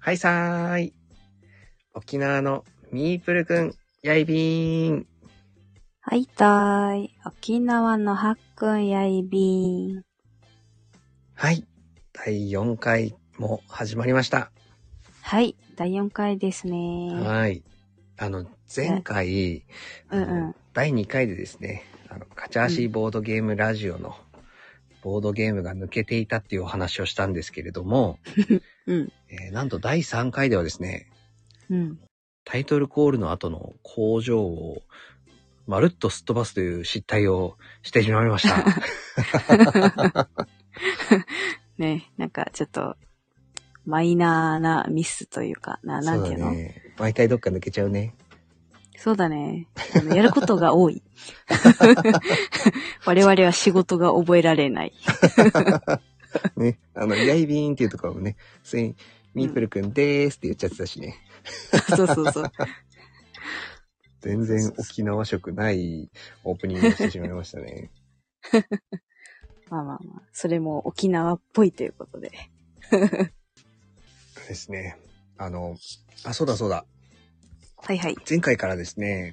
はいさーい。沖縄のミープルくん、やいびーん。 はいたーい。沖縄のはっくんやいびーん。 はい。第4回も始まりました。 はい。第4回ですね。 はい。前回、第2回でですね、カチャーシーボードゲームラジオのボードゲームが抜けていたっていうお話をしたんですけれども、なんと第3回ではですね、タイトルコールの後の工場をまるっとすっ飛ばすという失態をしてしまいました。 ね、なんかちょっとマイナーなミスというか、なんていうの？ そうだね。毎回どっか抜けちゃうね。 そうだね。やることが多い。我々は仕事が覚えられない。 ね、やいびーんっていうところもね、普通にミープルくんでーすって言っちゃってたしね。 そうそうそう。 全然沖縄色ないオープニングをしてしまいましたね。 まあまあまあ、それも沖縄っぽいということで。 ですね。そうだそうだ。 はいはい。 前回からですね、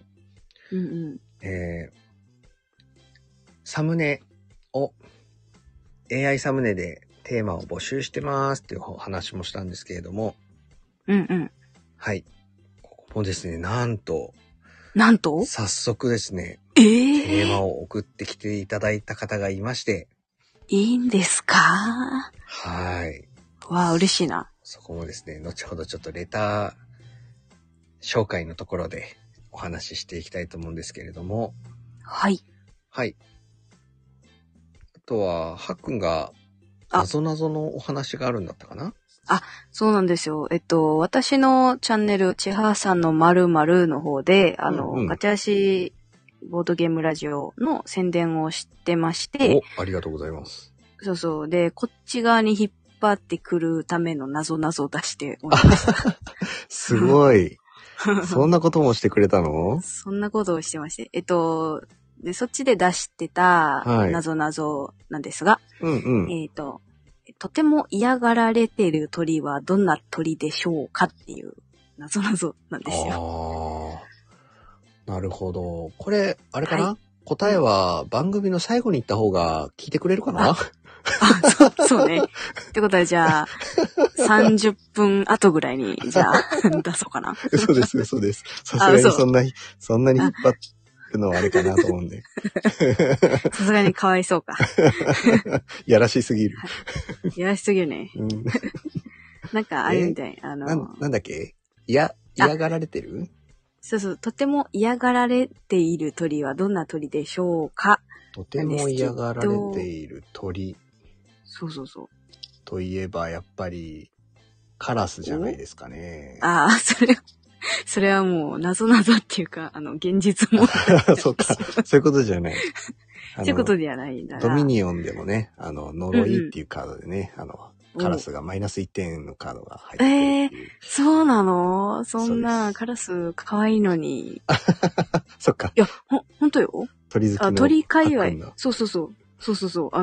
サムネを、AI サムネでテーマを募集してますっていうお話もしたんですけれども、はい。ここもですね、なんと早速ですね、テーマを送ってきていただいた方がいまして。 いいんですか？ はい。 わあ、嬉しいな。 そこもですね、後ほどちょっとレター紹介のところでお話ししていきたいと思うんですけれども。 はい。 はい。あとは、はっくんが、なぞなぞのお話があるんだったかな？ そうなんですよ。私のチャンネル、ちはさんの〇〇の方で、ガチャシボードゲームラジオの宣伝をしてまして。 ありがとうございます。 そうそう。で、こっち側に引っ張ってくるためのなぞなぞを出しておりました。 すごい。そんなこともしてくれたの？ そんなことをしてまして。で、そっちで出してたなぞなぞなんですが、とても嫌がられている鳥はどんな鳥でしょうかっていうなぞなぞなんですよ。 なるほど。これ、あれかな？答えは番組の最後に言った方が聞いてくれるかな？ そうね。ってことはじゃあ、30分後ぐらいに、じゃあ、出そうかな。 そうです、そうです。さすがにそんなに引っ張るのはあれかなと思うんで。 さすがにかわいそうか。 やらしすぎる。 やらしすぎるね。なんかあれみたい。 なんだっけ？嫌がられてる？ そうそう。とても嫌がられている鳥はどんな鳥でしょうか？ とても嫌がられている鳥。 そうそうそう。 といえばやっぱりカラスじゃないですかね。 それはもう謎っていうか現実もそうか、そういうことじゃない。 そういうことではないんだな。 ドミニオンでもね、呪いっていうカードでね、カラスがマイナス1点のカードが入ってるっていう。 そうなの？そんなカラス可愛いのに。 そっか。 いや、ほんとよ。 鳥好きの。 鳥界隈。そう。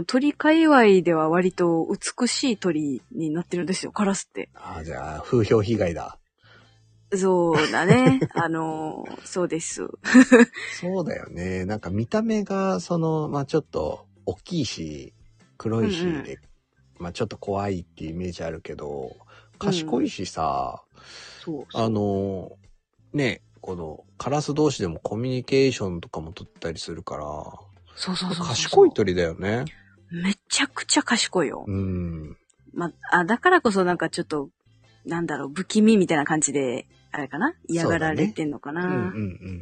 鳥界隈では割と美しい鳥になってるんですよ、カラスって。 じゃあ、風評被害だ。 そうだね。そうです。 そうだよね。なんか見た目が、ちょっと大きいし、黒いしで、ちょっと怖いっていうイメージあるけど、賢いしさ、ね、このカラス同士でもコミュニケーションとかも取ったりするから、 そう。 賢い鳥だよね。 めちゃくちゃ賢いよ。だからこそなんかちょっと、不気味みたいな感じで、あれかな？嫌がられてんのかな？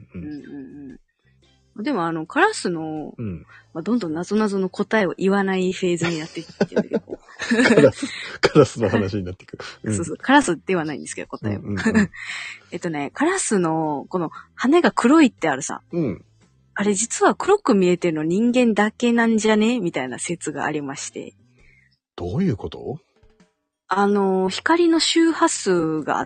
でもカラスの、どんどん謎の答えを言わないフェーズになっていってるんだけど。 カラスの話になってくる。 そう、カラスではないんですけど、答えは。カラスの、この羽が黒いってあるさ。あれ実は黒く見えてるの人間だけなんじゃね？みたいな説がありまして。 どういうこと？ 光の周波数があって、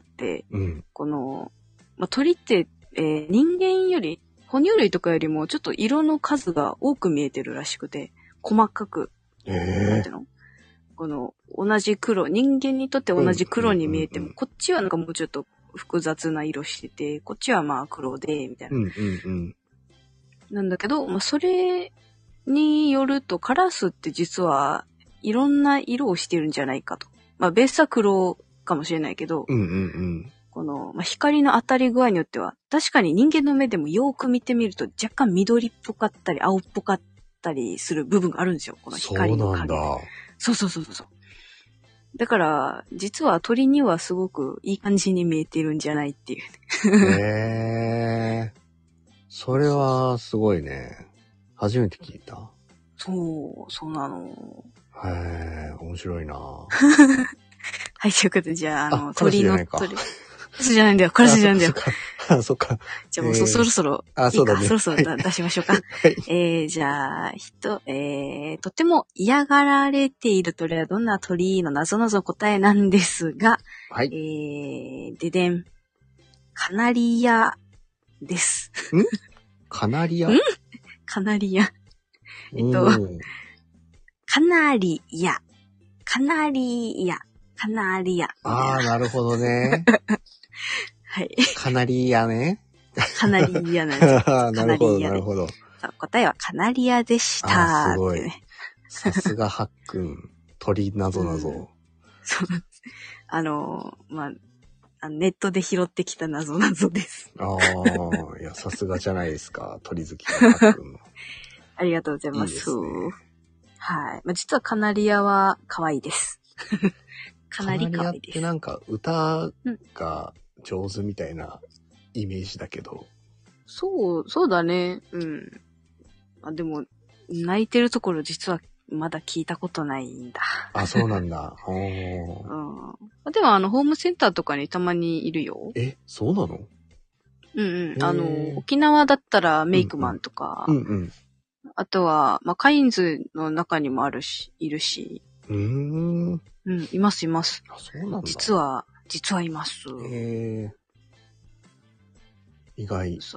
この、鳥って、人間より、哺乳類とかよりもちょっと色の数が多く見えてるらしくて、細かく。なんていうの？ この同じ黒、人間にとって同じ黒に見えても、こっちはなんかもうちょっと複雑な色してて、こっちはまあ黒で、みたいな。なんだけど、まあそれによるとカラスって実はいろんな色をしてるんじゃないかと。まあベースは黒かもしれないけど、この、まあ、光の当たり具合によっては、確かに人間の目でもよーく見てみると若干緑っぽかったり青っぽかったりする部分があるんですよ。この光の影。そうそうそうそう。だから、実は鳥にはすごくいい感じに見えてるんじゃないっていう。 へー。それはすごいね。初めて聞いた。 そうなの。 へー、面白いなはい、 ということで、じゃあ、 鳥の、 カラスじゃないんだよ、カラスじゃないんだよ。 そっか。 じゃあもうそろそろ、 そうだね。 そろそろ出しましょうか。はい、じゃあ、とても嫌がられている鳥はどんな鳥の謎々答えなんですが、 はい。 ででん。カナリアです。 カナリア？ カナリア。カナリア。カナリア。カナリア。 ああ、なるほどね。 はい。 カナリアね。 カナリアなんです。 なるほど、なるほど。 答えはカナリアでした。 すごい。さすがハックン。鳥謎々。 そうなんです。まあ、ネットで拾ってきた謎々です。 いや、さすがじゃないですか。鳥好きのハックンの。 ありがとうございます。 いいですね。 はい。まあ、実はカナリアは可愛いです。かなり可愛いです。カナリアってなんか歌が上手みたいなイメージだけど。 そうだね。でも、泣いてるところ実はまだ聞いたことないんだ。 そうなんだ。 でもホームセンターとかにたまにいるよ。 そうなの？ 沖縄だったらメイクマンとか、あとは、まあ、カインズの中にもいるし。います。 そうなんだ。 実はいます。 意外。 そう。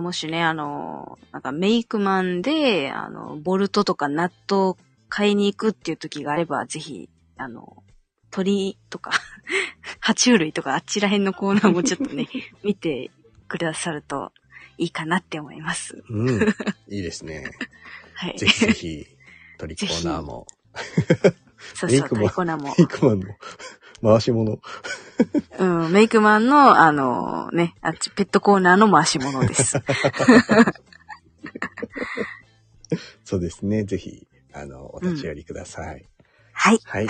もしね、なんかメイクマンで、ボルトとかナットを買いに行くっていう時があれば、ぜひ、鳥とか、爬虫類とかあっちら辺のコーナーもちょっとね、見てくださるといいかなって思います。 いいですね。 はい。 ぜひぜひ、鳥コーナーも。 そう、鳥コーナーも。 メイクマンの回し物。 メイクマンの、ペットコーナーの回し物です。 そうですね。ぜひ、お立ち寄りください。 はい。 はい。いい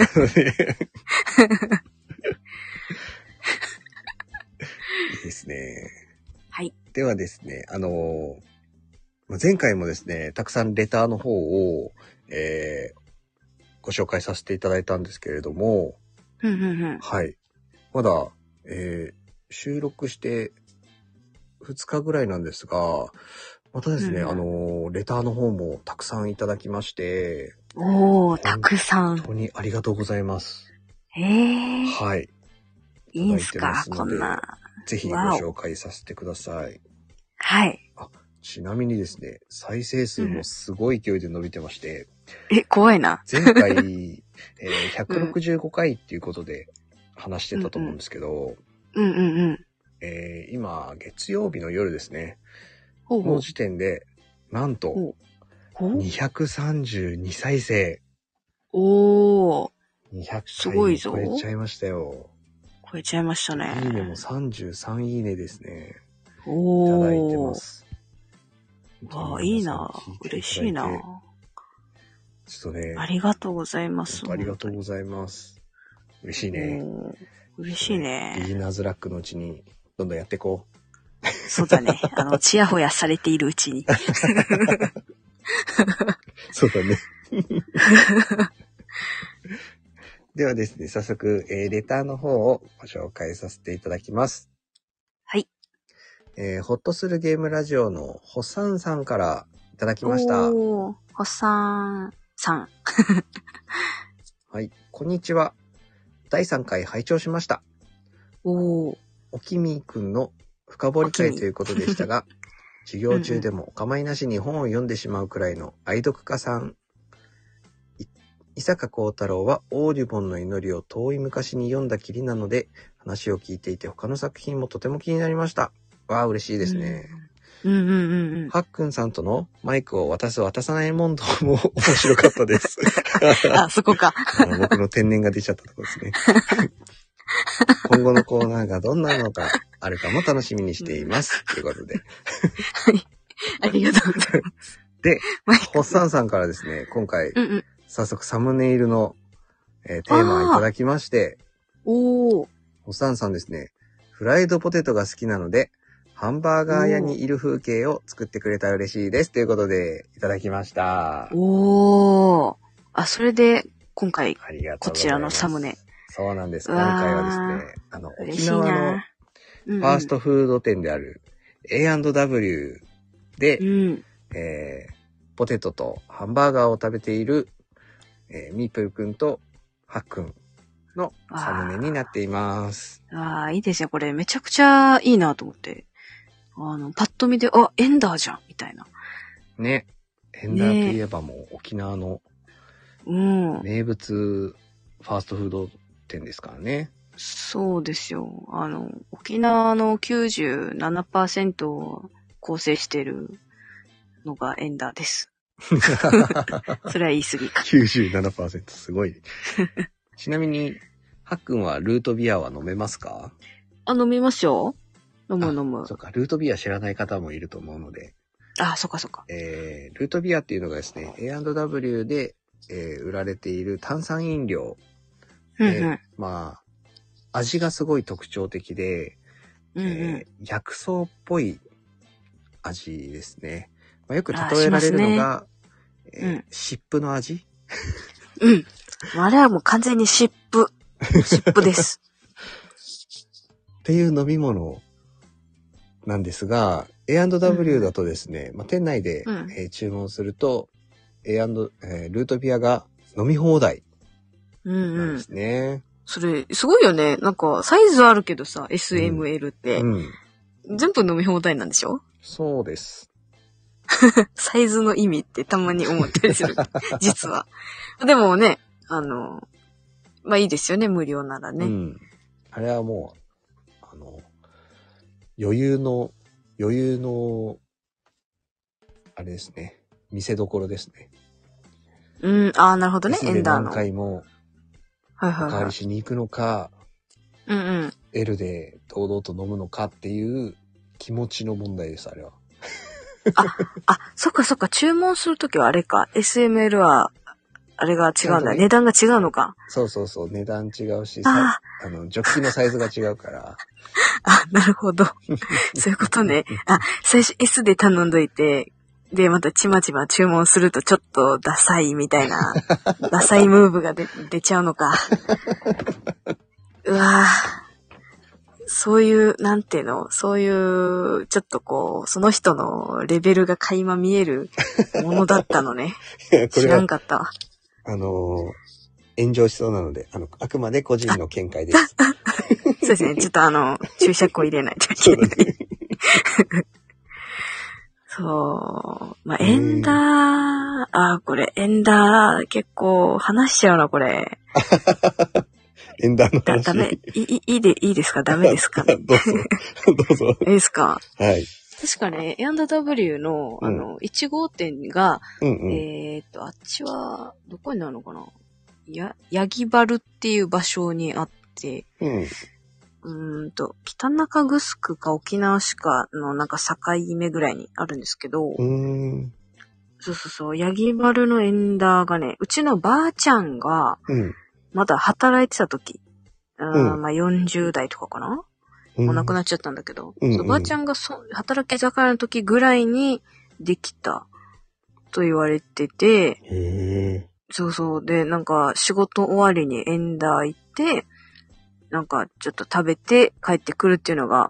ですね。 はい。 ではですね、前回もですね、たくさんレターの方を、ご紹介させていただいたんですけれども、はい。まだ、収録して2日ぐらいなんですが、またですね、レターの方もたくさんいただきまして、 たくさん。 本当にありがとうございます。はい。 いいんすか、こんな。 ぜひご紹介させてください。 はい。 ちなみにですね、再生数もすごい勢いで伸びてまして、 怖いな。 前回、165回っていうことで話してたと思うんですけど、今、月曜日の夜ですね、の時点で、なんと、232再生。200 すごいぞ。 超えちゃいましたよ。 超えちゃいましたね。 いいねも33いいねですね。いただいてます。 いいな。嬉しいな。 ちょっとね。 ありがとうございます。 ありがとうございます。嬉しいね。 嬉しいね。 ビギナーズラックのうちに、どんどんやっていこう。 そうだね。ちやほやされているうちに。 そうだね。ではですね、早速、レターの方をご紹介させていただきます。 はい。 ホッとするゲームラジオのホッサンさんからいただきました。 ホッサンさん。 はい、こんにちは。第3回拝聴しました。おきみくんの深掘り会ということでしたが、授業中でもお構いなしに本を読んでしまうくらいの愛読家さん伊坂幸太郎はオーディボンの祈りを遠い昔に読んだきりなので、話を聞いていて他の作品もとても気になりました。わあ、嬉しいですね。はっくんさんとのマイクを渡す渡さない問答も面白かったです。 あ、そこか。 僕の天然が出ちゃったところですね。今後のコーナーがどんなのかあるかも楽しみにしています。ということで。 はい。ありがとうございます。 で、ホッサンさんからですね、今回、早速サムネイルの、テーマをいただきまして、ホッサンさんですね、フライドポテトが好きなので、ハンバーガー屋にいる風景を作ってくれたら嬉しいです。ということで、いただきました。 それで、今回、こちらのサムネ。 そうなんです。今回はですね、沖縄のファーストフード店である A&W で、ポテトとハンバーガーを食べている、ミープルくんとハッくんのサムネになっています。 いいですね。これめちゃくちゃいいなと思って。パッと見で、エンダーじゃんみたいな。 ね。エンダーといえばもう沖縄の名物ファーストフード店ですからね。 そうですよ。沖縄の 97% を構成しているのがエンダーです。それは言い過ぎか。 97% すごい。ちなみに、はっくんはルートビアは飲めますか？ 飲みますよ。飲む。 そうか、ルートビア知らない方もいると思うので。 そっかそっか。 ルートビアっていうのがですね、A&W で、売られている炭酸飲料。味がすごい特徴的で、薬草っぽい味ですね。よく例えられるのが、湿布の味あれはもう完全に湿布です。 っていう飲み物なんですが、A&W だとですね、店内で、注文すると、ルートビアが飲み放題なんですね。 それ、すごいよね。なんか、サイズあるけどさ、SML って。全部飲み放題なんでしょ？ そうです。 サイズの意味ってたまに思ったりする。実は。でもね、いいですよね、無料ならね。 あれはもう、余裕の、あれですね。見せどころですね。 なるほどね、 エンダーの。何回も、おかわりしに行くのか、L で堂々と飲むのかっていう気持ちの問題です、あれは。 そっか、注文するときはあれか、SML は、あれが違うんだ、ね、値段が違うのか。 そう、値段違うし、ジョッキのサイズが違うから。 なるほど。そういうことね。最初 S で頼んどいて、で、またちまちま注文するとちょっとダサいみたいな、ダサいムーブが出ちゃうのか。うわぁ。そういう、なんていうの？そういう、ちょっとこう、その人のレベルが垣間見えるものだったのね。知らんかったわ。 炎上しそうなので、あくまで個人の見解です。 そうですね。ちょっと注釈を入れないといけない。そう。エンダー、これ、エンダー、結構話しちゃうな、これ。 エンダーの話。 ダメ、いいですか？ダメですかね？ どうぞ。 いいですか？ はい。 確かね、A&W の、1号店が、あっちは、どこになるのかな？ヤギバルっていう場所にあって、北中城か沖縄市かのなんか境目ぐらいにあるんですけど、そう、ヤギバルのエンダーがね、うちのばあちゃんが、まだ働いてた時、40代とかかな？もう亡くなっちゃったんだけど、ばあちゃんが働き盛りの時ぐらいにできたと言われてて、そう。で、なんか仕事終わりにエンダー行って、なんかちょっと食べて帰ってくるっていうのが、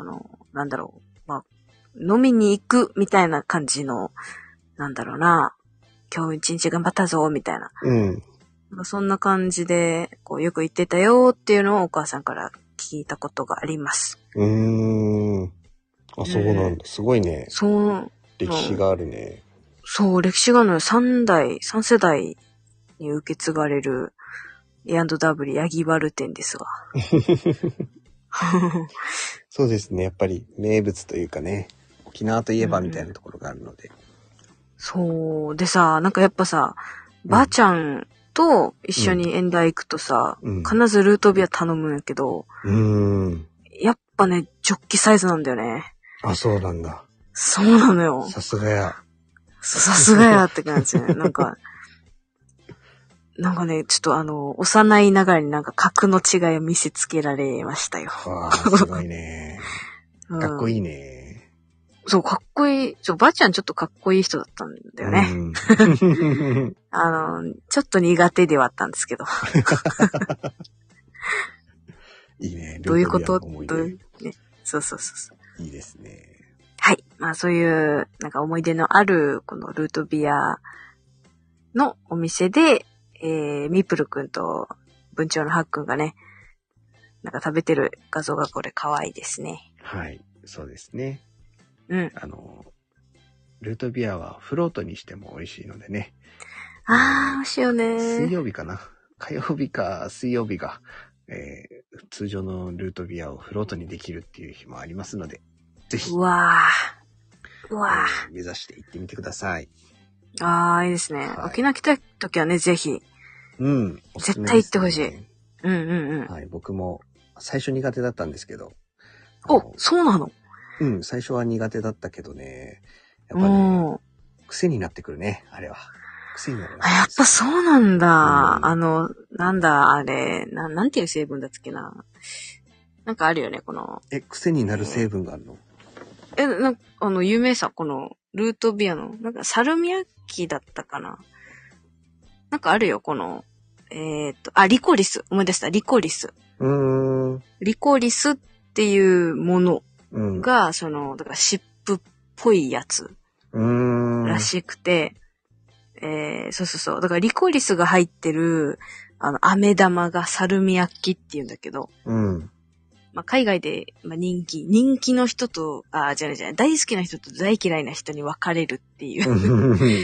飲みに行くみたいな感じの、今日一日頑張ったぞ、みたいな。そんな感じで、こう、よく言ってたよっていうのをお母さんから聞いたことがあります。 そうなんだ。すごいね。 そう。 歴史があるね。 そう、歴史があるのよ。3世代に受け継がれる A&W ヤギバル店ですわ。 そうですね。やっぱり名物というかね、沖縄といえばみたいなところがあるので。 そう。でさ、なんかやっぱさ、ばあちゃんと一緒に演台行くとさ、必ずルートビア頼むんやけど、やっぱね、ジョッキサイズなんだよね。 あ、そうなんだ。 そうなのよ。 さすがや。 さすがやって感じね。なんかね、ちょっと幼いながらになんか格の違いを見せつけられましたよ。 わあ、すごいね。かっこいいね。 そう、かっこいい。ばあちゃんちょっとかっこいい人だったんだよね。ちょっと苦手ではあったんですけど。 いいね。 どういうことね。そう。 いいですね。 はい。まあそういう、なんか思い出のある、このルートビアのお店で、ミプルくんと文鳥のハッくんがね、なんか食べてる画像がこれ可愛いですね。 はい。そうですね。 うん。 ルートビアはフロートにしても美味しいのでね。 美味しいよね。 水曜日かな。火曜日か水曜日が、通常のルートビアをフロートにできるっていう日もありますので、ぜひ。 うわぁ。 目指して行ってみてください。 いいですね。はい、沖縄来た時はね、ぜひ。絶対行ってほしい。 はい、僕も最初苦手だったんですけど。 そうなの？ 最初は苦手だったけどね。やっぱね、癖になってくるね、あれは。癖になる。 やっぱそうなんだ。なんだ、あれ、なんていう成分だっけな。なんかあるよね、この。 癖になる成分があるの？ 有名さ、この、ルートビアの、なんか、サルミアッキだったかな。なんかあるよ、この、リコリス。思い出した、リコリス。リコリスっていうものが、だから湿布っぽいやつ。らしくて、そう。だからリコリスが入ってる、飴玉がサルミアッキって言うんだけど、まあ、海外で、まあ、人気の人と、じゃない、大好きな人と大嫌いな人に分かれるっていう。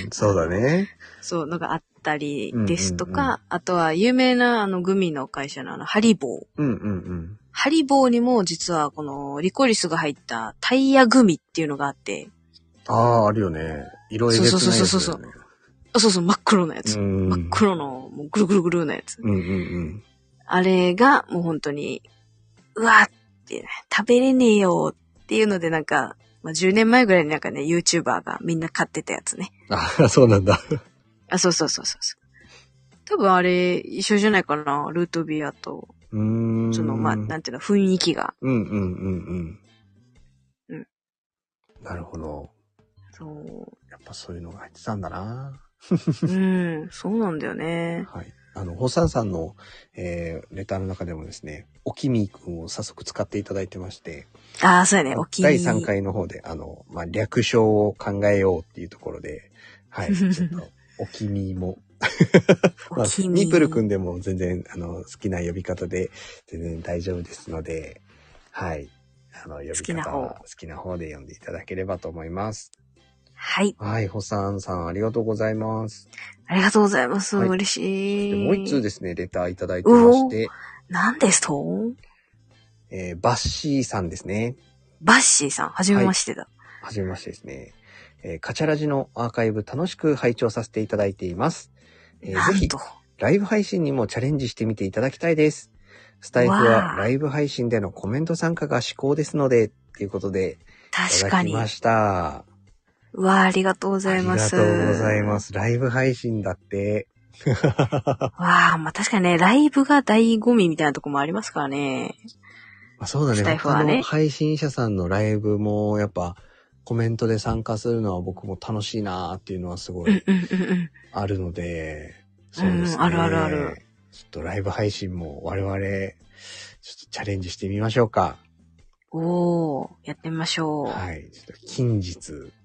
そうだね。 そうのがあったりですとか、あとは有名なグミの会社のハリボー。ハリボーにも実はこのリコリスが入ったタイヤグミっていうのがあって。 あるよね。色えげつないやつだよね。 そう、真っ黒なやつ。真っ黒の、もうぐるぐるぐるなやつ。あれがもう本当に、うわーって、ね、食べれねえよっていうのでなんか、まあ、10年前ぐらいになんかね、YouTuber がみんな買ってたやつね。 そうなんだ。 そう。多分あれ、一緒じゃないかな、ルートビアと。まあ、なんていうの、雰囲気が。 なるほど。 そう。 やっぱそういうのが入ってたんだな。 そうなんだよね。 はい。ホサンさんの、レターの中でもですね、おきみくんを早速使っていただいてまして。 そうやね、おきみ。 第3回の方で、まあ、略称を考えようっていうところで、はい、ちょっと、おきみも。まあ、ミプルくんでも全然、好きな呼び方で全然大丈夫ですので、はい。呼び方は好きな方で呼んでいただければと思います。 はい。 はい、ホサンさんありがとうございます。 ありがとうございます。はい、嬉しい。 もう一通ですね、レターいただいてまして。 何ですと？ バッシーさんですね。 バッシーさん、はじめましてだ。 はじめましてですね。カチャラジのアーカイブ楽しく拝聴させていただいています。ぜひ、ライブ配信にもチャレンジしてみていただきたいです。スタイフはライブ配信でのコメント参加が至高ですので、ということで、いただきました。 ありがとうございます。 ありがとうございます。ライブ配信だって。 まあ確かにね、ライブが醍醐味みたいなとこもありますからね。 そうだね。スタイフはね。配信者さんのライブもやっぱコメントで参加するのは僕も楽しいなーっていうのはすごいあるので、そうですね。 ある。 ちょっとライブ配信も我々ちょっとチャレンジしてみましょうか。 やってみましょう。 はい。ちょっと近日。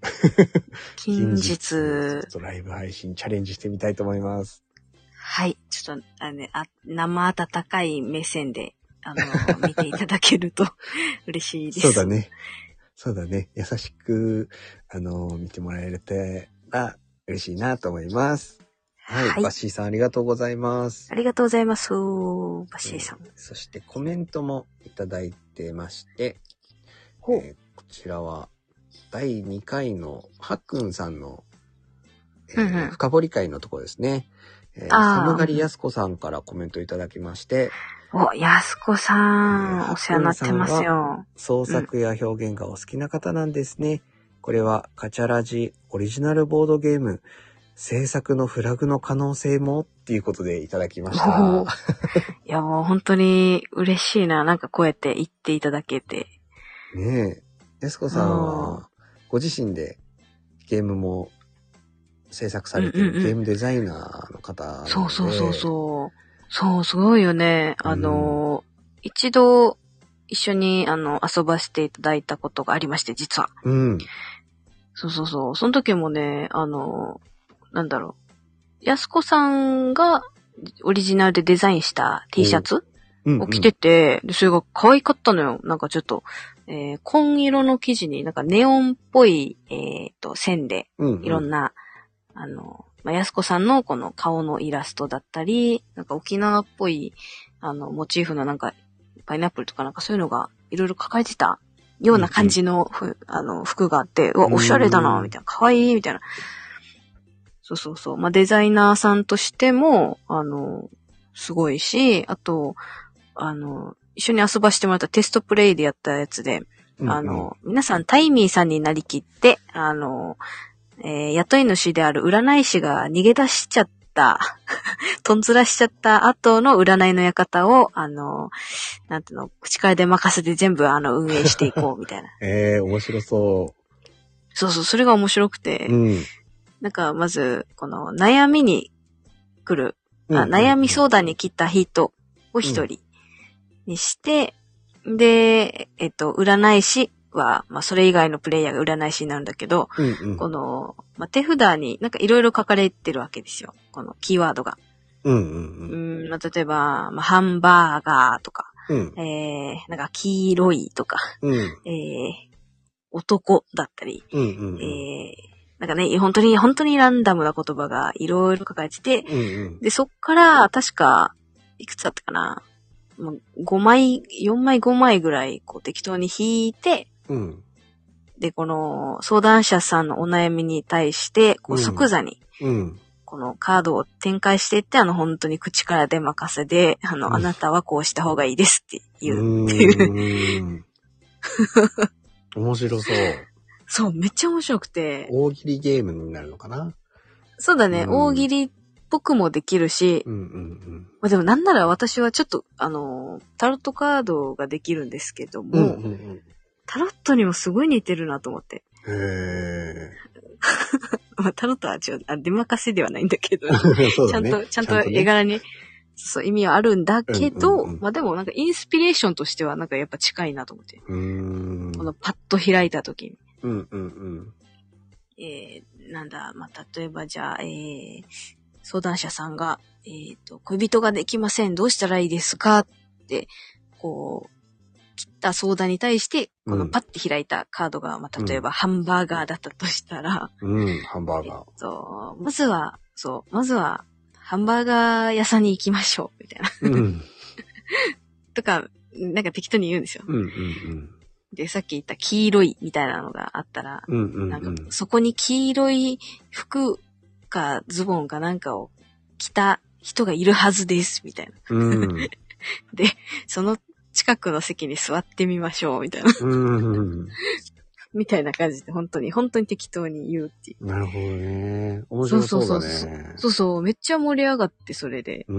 ちょっとライブ配信チャレンジしてみたいと思います。 はい。ちょっと、生温かい目線で、見ていただけると嬉しいです。 そうだね。優しく、見てもらえたら嬉しいなと思います。 はい。バッシーさんありがとうございます。 ありがとうございます。バッシーさん。 そしてコメントもいただいてまして、こちらは第2回のはっくんさんの、深掘り会のところですね。寒がりやすこさんからコメントいただきまして、 やすこさん、お世話になってますよ。 創作や表現がお好きな方なんですね。これはカチャラジオリジナルボードゲーム制作のフラグの可能性もっていうことでいただきました。 いやもう本当に嬉しいな。なんかこうやって言っていただけて。 ねえ。やすこさんはご自身でゲームも制作されてるゲームデザイナーの方なので、 そう、すごいよね。一度一緒に遊ばせていただいたことがありまして、実は。そう。その時もね、なんだろう。やすこさんがオリジナルでデザインした T シャツを着てて、でそれが可愛かったのよ。なんかちょっと、紺色の生地になんかネオンっぽい、線で、いろんな、やすこさんのこの顔のイラストだったり、なんか沖縄っぽい、モチーフのなんか、パイナップルとかなんかそういうのがいろいろ書かれてたような感じの、服があって、うわ、おしゃれだな、みたいな、可愛いみたいな。そう。まあ、デザイナーさんとしても、すごいし、あと、一緒に遊ばしてもらったテストプレイでやったやつで、皆さんタイミーさんになりきって、雇い主である占い師が逃げ出しちゃった、とんずらしちゃった後の占いの館を、なんていうの、口からで任せて全部運営していこうみたいな。 面白そう。 そう、それが面白くて、なんかまず、この悩みに来る、悩み相談に来た人を一人にして、で、占い師は、まあ、それ以外のプレイヤーが占い師になるんだけど、この、まあ、手札になんかいろいろ書かれてるわけですよ。このキーワードが。まあ、例えば、まあ、ハンバーガーとか、なんか黄色いとか、男だったり、なんかね、本当にランダムな言葉がいろいろ書かれてて、で、そっから、確か、いくつだったかな、もう4枚5枚ぐらい、こう適当に引いて、で、この相談者さんのお悩みに対して、こう即座に、このカードを展開していって、本当に口から出任せで、あなたはこうした方がいいですって言うっていう。 面白そう。 そう、めっちゃ面白くて。 大喜利ゲームになるのかな？ そうだね、大喜利っぽくもできるし、まあ、でもなんなら私はちょっと、タロットカードができるんですけども、タロットにもすごい似てるなと思って。まあ、タロットは違う、出任せではないんだけど、ちゃんと絵柄に、そう、意味はあるんだけど、まあでもなんかインスピレーションとしてはなんかやっぱ近いなと思って。このパッと開いた時に。なんだ、まあ例えばじゃあ、相談者さんが、恋人ができません。どうしたらいいですかって、こう、切った相談に対して、このパッて開いたカードが、まあ例えばハンバーガーだったとしたら、 ハンバーガー。まずは、ハンバーガー屋さんに行きましょう、みたいな。とか、なんか適当に言うんですよ。で、さっき言った黄色いみたいなのがあったら、なんかそこに黄色い服かズボンかなんかを着た人がいるはずです、みたいな。で、その近くの席に座ってみましょう、みたいな。みたいな感じで、本当に適当に言うっていう。 なるほどね。面白そうだね。 そう、めっちゃ盛り上がって、それで。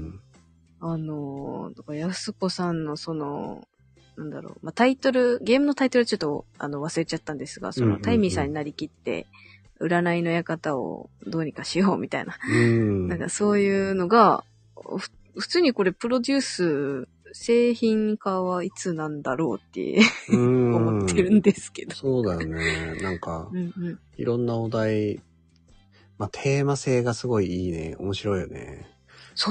だから安子さんのなんだろう、まあ、ゲームのタイトルちょっと、忘れちゃったんですが、タイミーさんになりきって、占いの館をどうにかしようみたいな。なんかそういうのが、普通にこれプロデュース、製品化はいつなんだろうって思ってるんですけど。 そうだよね。なんか、いろんなお題、まあ、テーマ性がすごいいいね。面白いよね。 そう。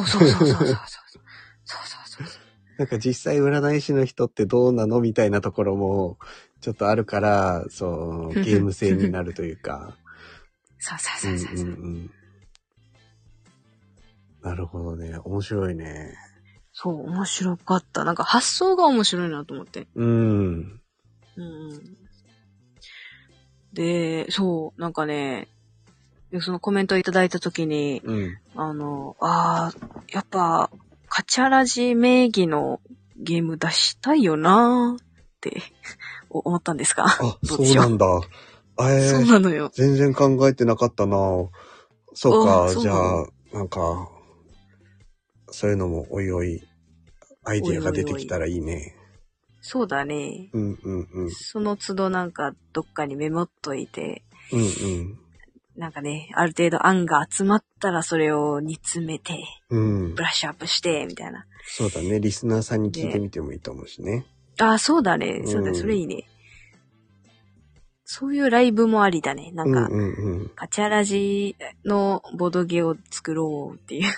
なんか実際占い師の人ってどうなのみたいなところもちょっとあるから、ゲーム性になるというか。 そう。 なるほどね。面白いね。 そう、面白かった。なんか発想が面白いなと思って。で、そう、なんかね、そのコメントをいただいたときに、やっぱ、カチャラジ名義のゲーム出したいよなーって思ったんですか？ あ、そうなんだ。 そうなのよ。 全然考えてなかったな。そうか、じゃあ、なんか、そういうのもおいおい、アイディアが出てきたらいいね。 そうだね。その都度なんかどっかにメモっといて、なんかね、ある程度案が集まったらそれを煮詰めて、ブラッシュアップして、みたいな。 そうだね。リスナーさんに聞いてみてもいいと思うしね。 そうだね。そうだ、それいいね。そういうライブもありだね。なんか、カチャラジのボドゲを作ろうっていう。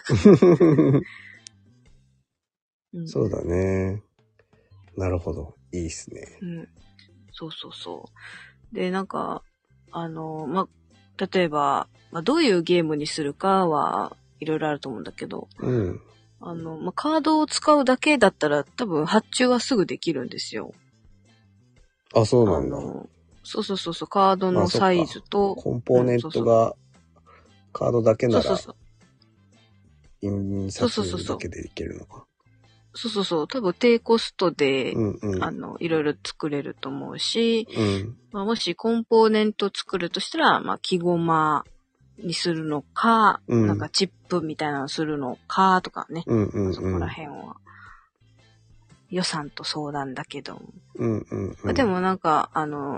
そうだね。なるほど。いいっすね。 そう。で、なんか、例えば、どういうゲームにするかはいろいろあると思うんだけど、カードを使うだけだったら多分発注はすぐできるんですよ。 あ、そうなんだ。 そう。カードのサイズと。 コンポーネントが、カードだけなら、印刷だけでいけるのか。 そう。多分低コストで、いろいろ作れると思うし、もしコンポーネント作るとしたら、木ゴマにするのか、なんかチップみたいなのするのかとかね。そこら辺は。予算と相談だけど。でもなんか、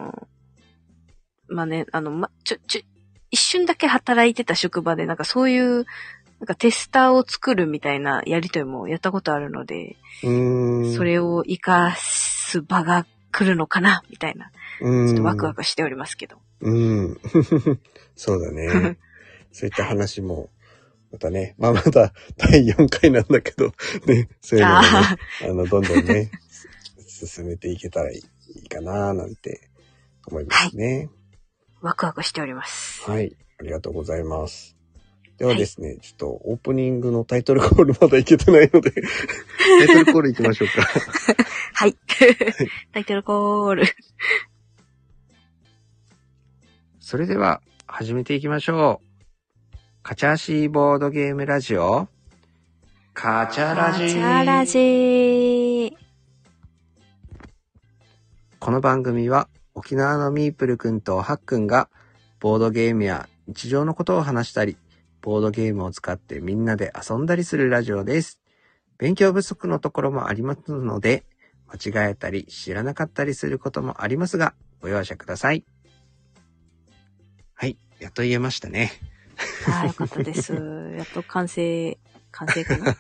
一瞬だけ働いてた職場で、なんかそういう、なんかテスターを作るみたいなやりとりもやったことあるので、それを活かす場が来るのかなみたいな。ちょっとワクワクしておりますけど。 そうだね。そういった話も、またね、まだ第4回なんだけど、ね、そういうのもね、どんどんね、進めていけたらいいかななんて思いますね。 ワクワクしております。 はい、ありがとうございます。ではですね、ちょっとオープニングのタイトルコールまだいけてないので、タイトルコールいきましょうか。 はい。タイトルコール。 それでは始めていきましょう。カチャーシーボードゲームラジオ。カチャラジー。この番組は沖縄のミープルくんとハッくんがボードゲームや日常のことを話したり、ボードゲームを使ってみんなで遊んだりするラジオです。勉強不足のところもありますので、間違えたり知らなかったりすることもありますが、ご容赦ください。はい、やっと言えましたね。 よかったです。やっと完成かな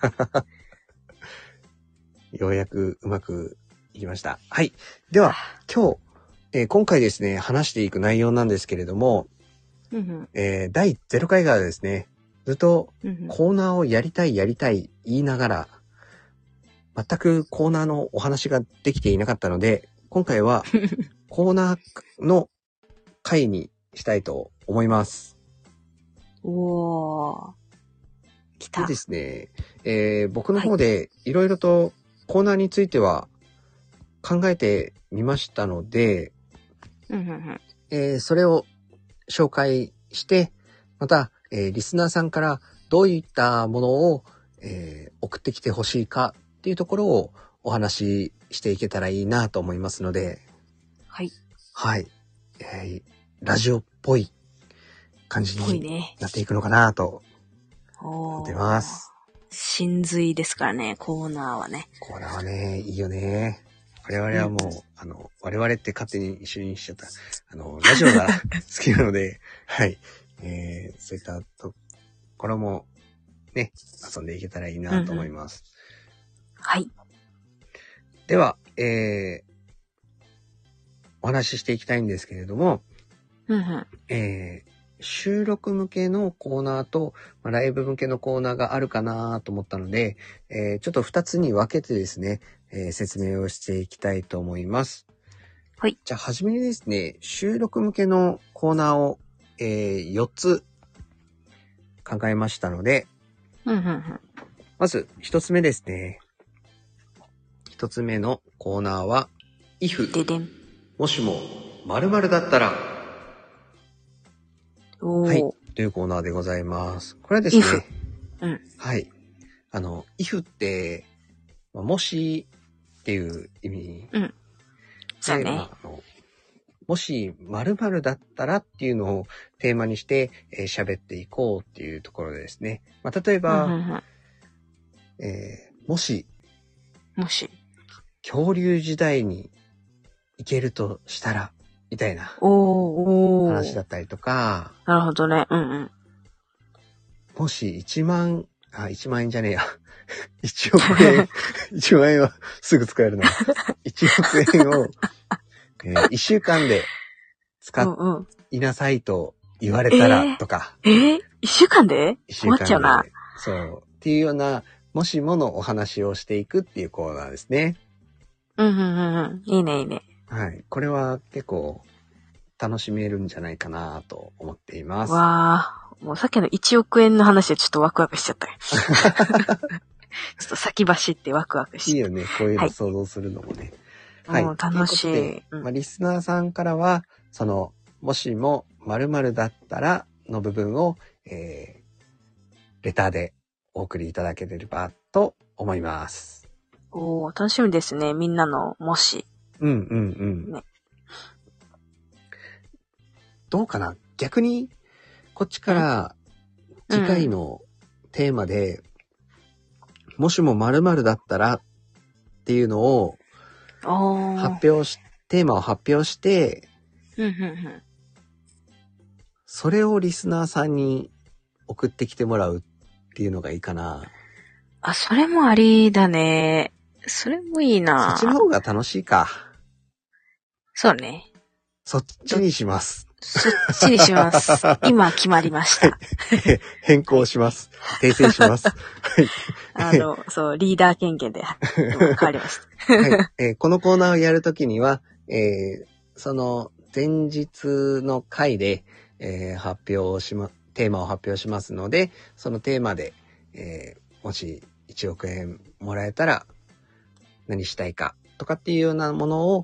ようやくうまくいきました。はい。では、今回ですね、話していく内容なんですけれども、第0回からですね、ずっとコーナーをやりたい言いながら、全くコーナーのお話ができていなかったので、今回はコーナーの回にしたいと思います。 おー。来た。 でですね、僕の方でいろいろとコーナーについては考えてみましたので、それを紹介して、また、リスナーさんからどういったものを、送ってきてほしいかっていうところをお話ししていけたらいいなと思いますので、 はい。 はい。ラジオっぽい感じになっていくのかなと思ってます。 真髄ですからね、コーナーはね。 コーナーはね、いいよね。我々はもう、我々って勝手に一緒にしちゃった。ラジオが好きなので、はい。そういったところも、ね、遊んでいけたらいいなと思います。 はい。 では、お話ししていきたいんですけれども、収録向けのコーナーと、ライブ向けのコーナーがあるかなと思ったので、ちょっと2つに分けてですね、説明をしていきたいと思います。 はい。 じゃあ、はじめにですね、収録向けのコーナーを、4つ考えましたので、 まず、一つ目ですね。一つ目のコーナーは、if ででん。 もしも〇〇だったら。はい。というコーナーでございます。これはですね。 if。 はい。if って、もしっていう意味。 そうね。 もし〇〇だったらっていうのをテーマにして喋っていこうっていうところでですね。例えば、もし恐竜時代に行けるとしたらみたいな話だったりとか。 なるほどね。 もし1万円じゃねえや。1億円。1万円はすぐ使えるな。1億円を、1週間で使いなさいと言われたらとか。 1週間で終わっちゃうな。 そう。っていうような、もしものお話をしていくっていうコーナーですね。 いいね、いいね。 はい。これは結構楽しめるんじゃないかなと思っています。 わー。もうさっきの1億円の話でちょっとワクワクしちゃったよ。ちょっと先走ってワクワクして。 いいよね。こういうの想像するのもね。 はい。楽しい。 リスナーさんからは、もしも〇〇だったらの部分を、レターでお送りいただければと思います。 楽しみですね。みんなのもし。 ね。どうかな？逆に、こっちから次回のテーマで、もしも〇〇だったらっていうのをテーマを発表して、それをリスナーさんに送ってきてもらうっていうのがいいかな。 それもありだね。それもいいな。 そっちの方が楽しいか。 そうね。 そっちにします。 そっちにします。今決まりました。 変更します。訂正します。 はい。そう、リーダー権限で変わりました。 はい。このコーナーをやるときには、その前日の回で、テーマを発表しますので、そのテーマで、もし1億円もらえたら何したいかとかっていうようなものを、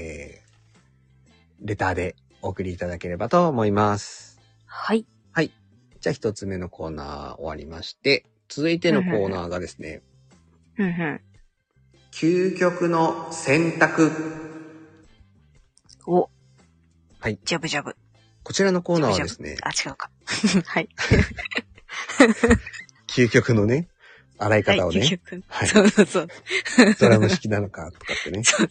レターでお送りいただければと思います。 はい。 はい。じゃあ一つ目のコーナー終わりまして、続いてのコーナーがですね、究極の選択。はい。 ジャブジャブ。 こちらのコーナーはですね。 違うか。はい。 究極のね、洗い方をね。 究極。はい。そう。 ドラム式なのかとかってね。 そう。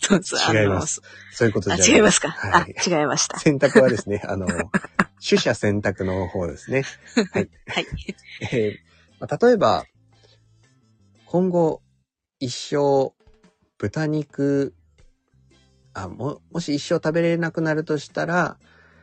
違います。そういうことじゃない。 違いますか。はい。違いました。 選択はですね、取捨選択の方ですね。はい。 はい。 例えば、今後、一生、豚肉、もし一生食べれなくなるとしたら、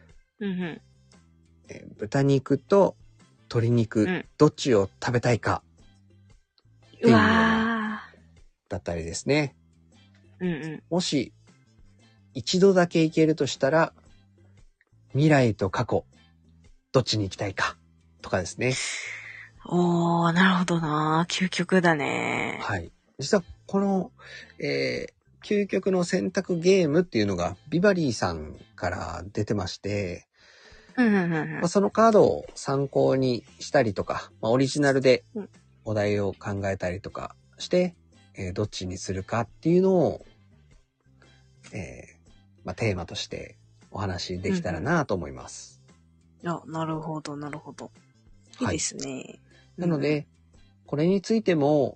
豚肉と鶏肉、どっちを食べたいかっていうのだったりですね。もし一度だけ行けるとしたら、未来と過去、どっちに行きたいかとかですね。 なるほどな。究極だね。 はい。実はこの、究極の選択ゲームっていうのがビバリーさんから出てまして、そのカードを参考にしたりとか、オリジナルでお題を考えたりとかして、どっちにするかっていうのを、テーマとしてお話できたらなと思います。 なるほど。いいですね。 なので、これについても、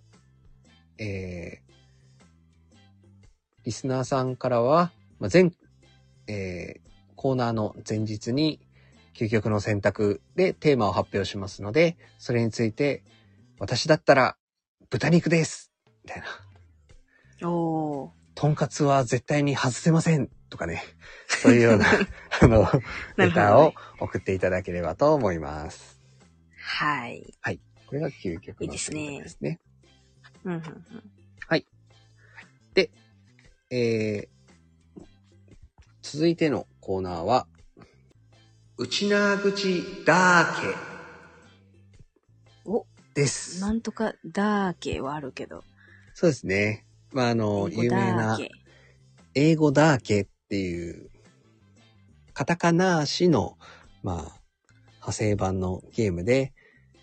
リスナーさんからは、コーナーの前日に究極の選択でテーマを発表しますので、それについて、私だったら豚肉ですみたいな。とんかつは絶対に外せませんとかね。そういうような、レターを送っていただければと思います。 はい。 はい。これが究極の選択ですね。はい。で、続いてのコーナーは、内縄口だーけ。 です。 なんとかダーケはあるけど。 そうですね。まあ、有名な、英語ダーケっていう、カタカナ足の、まあ、派生版のゲームで、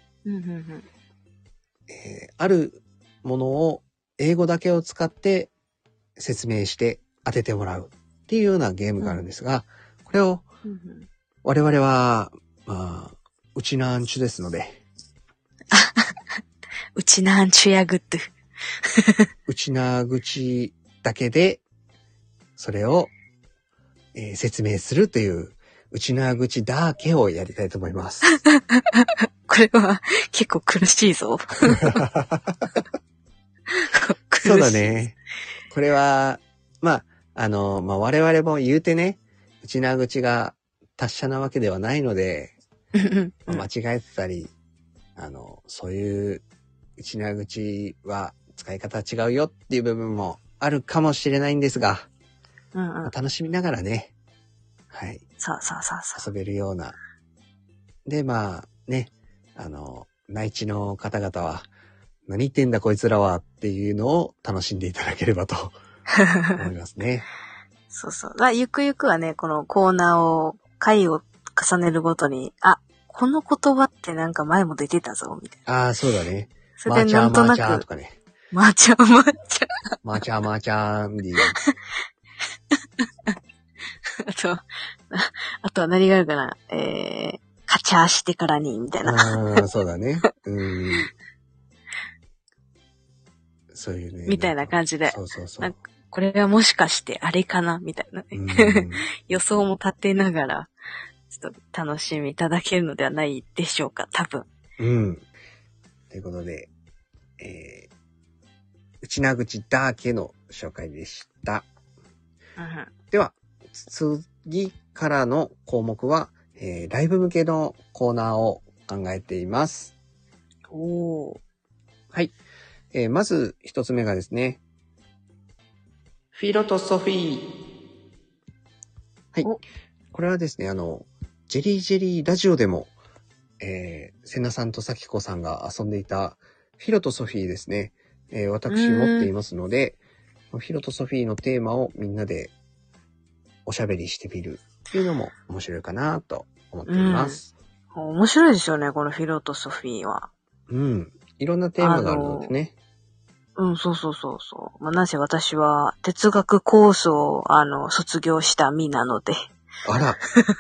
あるものを英語だけを使って説明して当ててもらうっていうようなゲームがあるんですが、これを我々は、まあ、うちなんちゅですので。 うちなんちゅやぐっと。 うちな口だけで、それを、説明するという、うちな口だけをやりたいと思います。 これは結構苦しいぞ。 そうだね。これは、まあ、我々も言うてね、うちな口が達者なわけではないので、間違えてたり、そういううちな口は使い方違うよっていう部分もあるかもしれないんですが、楽しみながらね、はい。 そう。 遊べるような。で、まあね、内地の方々は、何言ってんだこいつらはっていうのを楽しんでいただければと思いますね。 そう。ゆくゆくはね、このコーナーを、回を重ねるごとに、あ、この言葉ってなんか前も出てたぞ、みたいな。 ああ、そうだね。 それでなんとなく。 マーチャーとかね。 マーチャー。 マーチャーで。 あとは何があるかな。カチャーしてからに、みたいな。 ああ、そうだね。そういうね。 みたいな感じで。 そう。 なんかこれはもしかしてあれかなみたいなね。予想も立てながら、ちょっと楽しみいただけるのではないでしょうか、多分。 ということで、内な口だけの紹介でした。では、次からの項目は、ライブ向けのコーナーを考えています。はい。まず一つ目がですね、フィロとソフィー。はい。これはですね、ジェリージェリーラジオでも、セナさんとサキコさんが遊んでいたフィロとソフィーですね。私持っていますので、フィロとソフィーのテーマをみんなでおしゃべりしてみるっていうのも面白いかなと思っています。 面白いですよね、このフィロとソフィーは。 いろんなテーマがあるのでね。 そう。まあ、なぜ私は哲学コースを、卒業した身なので。 あら。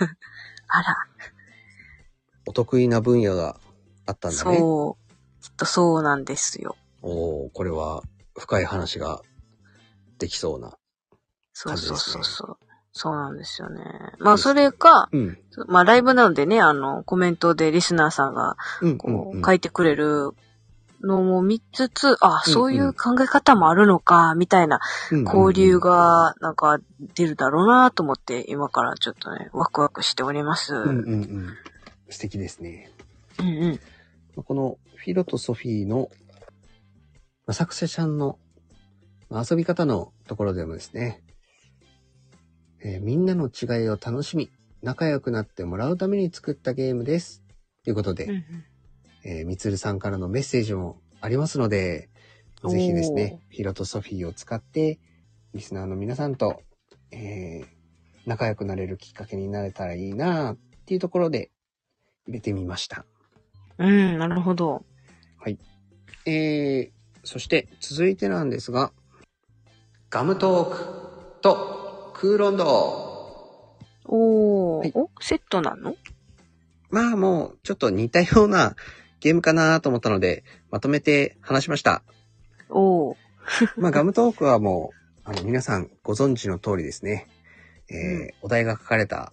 お得意な分野があったんだね。 そう。きっとそうなんですよ。 これは深い話ができそうな感じですね。 そうなんですよね。まあ、それか、まあ、ライブなのでね、コメントでリスナーさんが、書いてくれるのも見つつ、そういう考え方もあるのか、みたいな交流が、なんか出るだろうなと思って、今からちょっとね、ワクワクしております。 素敵ですね。 このフィロとソフィーの作者さんの遊び方のところでもですね、みんなの違いを楽しみ、仲良くなってもらうために作ったゲームです。ということで、みつるさんからのメッセージもありますので、ぜひですね、フィロとソフィーを使って、リスナーの皆さんと、仲良くなれるきっかけになれたらいいなっていうところで入れてみました。 なるほど。 はい。そして続いてなんですが、ガムトークとクーロンド。 はい、セットなの？ まあもうちょっと似たようなゲームかなと思ったので、まとめて話しました。まあガムトークはもう、皆さんご存知の通りですね。お題が書かれた、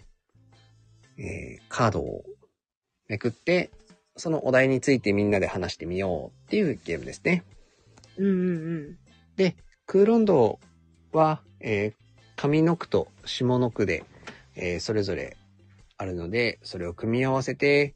カードをめくって、そのお題についてみんなで話してみようっていうゲームですね。で、クーロンドは、上の句と下の句で、それぞれあるので、それを組み合わせて、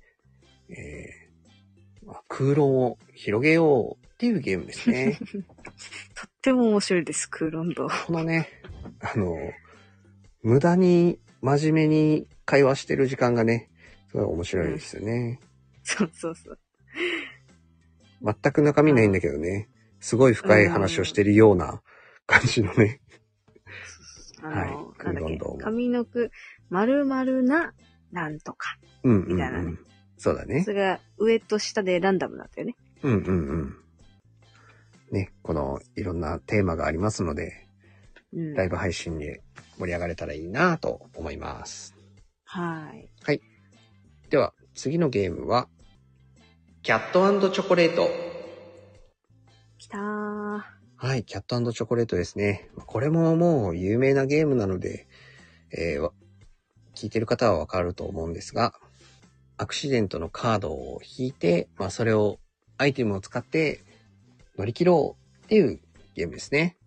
空論を広げようっていうゲームですね。 とっても面白いです、クーロンド。 このね、無駄に真面目に会話してる時間がね、すごい面白いですよね。 そう。 全く中身ないんだけどね。すごい深い話をしてるような感じのね。 はい。なんだっけ。上の句、〇〇な、なんとか。みたいなね。 そうだね。 それが上と下でランダムなんだよね。 ね、このいろんなテーマがありますので、ライブ配信で盛り上がれたらいいなと思います。 はい。 はい。では、次のゲームは、キャット&チョコレート。 きたー。 はい、キャット&チョコレートですね。これももう有名なゲームなので、聞いてる方はわかると思うんですが、アクシデントのカードを引いて、それを、アイテムを使って乗り切ろうっていうゲームですね。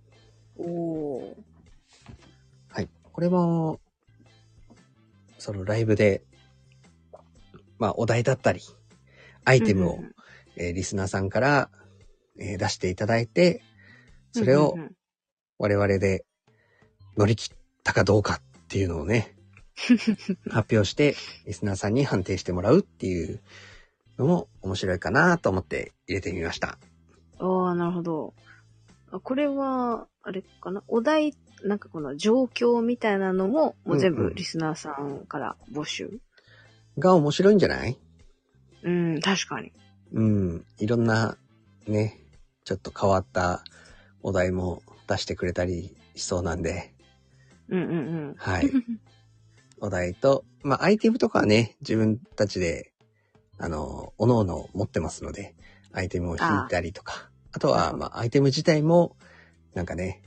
はい。これも、そのライブで、お題だったり、アイテムを、リスナーさんから、出していただいて、それを我々で乗り切ったかどうかっていうのをね、発表して、リスナーさんに判定してもらうっていうのも面白いかなと思って入れてみました。 なるほど。これは、あれかな、お題、なんかこの状況みたいなのも、もう全部リスナーさんから募集、 が面白いんじゃない？ 確かに。 いろんな、ね、ちょっと変わったお題も出してくれたりしそうなんで。はい。お題と、アイテムとかはね、自分たちで、おのおの持ってますので、アイテムを引いたりとか、あとは、アイテム自体も、なんかね、